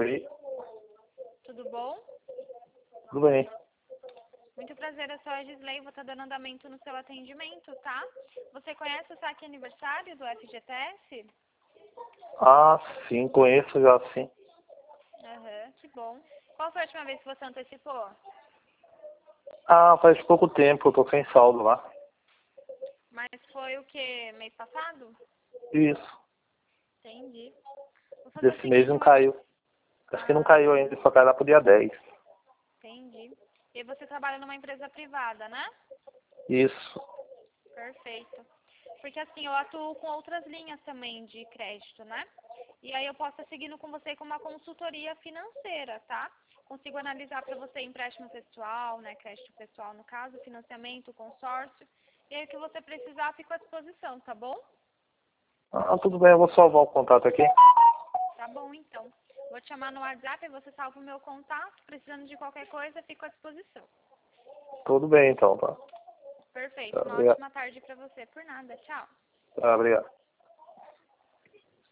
Oi, Tudo bom? tudo bem? Muito prazer, eu sou a Gisley, vou estar dando andamento no seu atendimento, tá? Você conhece o saque aniversário do FGTS? Ah, sim, conheço já, sim. Aham, que bom. Qual foi a última vez que você antecipou? Ah, faz pouco tempo, eu tô sem saldo lá. Mas foi o que? Mês passado? Isso, Entendi. Vou fazer o desse mês seguinte, não caiu. Acho que não caiu ainda, só cai lá pro dia 10. entendi. E você trabalha numa empresa privada, né? Isso. Perfeito. Porque assim, eu atuo com outras linhas também de crédito, né? E aí eu posso estar seguindo com você com uma consultoria financeira, tá? Consigo analisar para você empréstimo pessoal, né? Crédito pessoal no caso, financiamento, consórcio. E aí o que você precisar, fico à disposição, tá bom? Ah, tudo bem, eu vou salvar o contato aqui. Tá bom, então. Vou te chamar no WhatsApp, aí você salva o meu contato. Precisando de qualquer coisa, fico à disposição. Tudo bem então, tá? Perfeito. Tá, Uma obrigado. ótima tarde para você. Por nada. Tchau. Tá, obrigado.